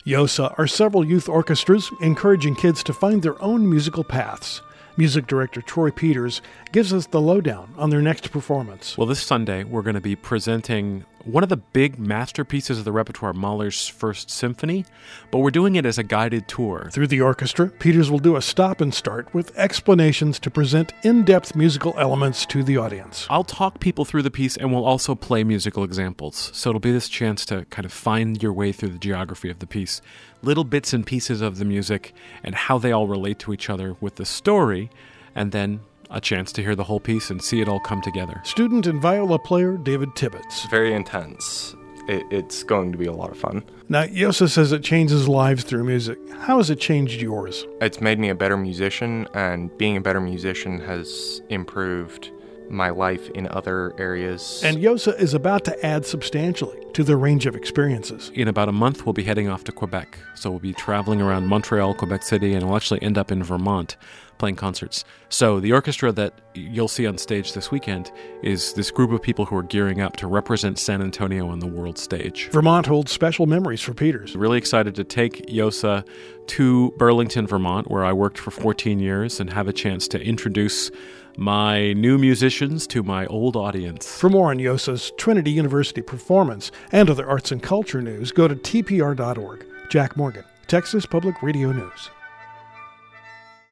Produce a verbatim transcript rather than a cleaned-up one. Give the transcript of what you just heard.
YOSA are several youth orchestras encouraging kids to find their own musical paths. Music director Troy Peters gives us the lowdown on their next performance. Well, this Sunday, we're going to be presenting one of the big masterpieces of the repertoire, Mahler's First Symphony, but we're doing it as a guided tour. Through the orchestra, Peters will do a stop and start with explanations to present in-depth musical elements to the audience. I'll talk people through the piece, and we'll also play musical examples. So it'll be this chance to kind of find your way through the geography of the piece, little bits and pieces of the music, and how they all relate to each other with the story, and then a chance to hear the whole piece and see it all come together. Student and viola player David Tibbetts. Very intense. It, it's going to be a lot of fun. Now, YOSA says it changes lives through music. How has it changed yours? It's made me a better musician, and being a better musician has improved my life in other areas. And YOSA is about to add substantially to their range of experiences. In about a month, we'll be heading off to Quebec. So we'll be traveling around Montreal, Quebec City, and we'll actually end up in Vermont playing concerts. So the orchestra that you'll see on stage this weekend is this group of people who are gearing up to represent San Antonio on the world stage. Vermont holds special memories for Peters. Really excited to take YOSA to Burlington, Vermont, where I worked for fourteen years, and have a chance to introduce my new musicians to my old audience. For more on YOSA's Trinity University performance and other arts and culture news, go to T P R dot org. Jack Morgan, Texas Public Radio News.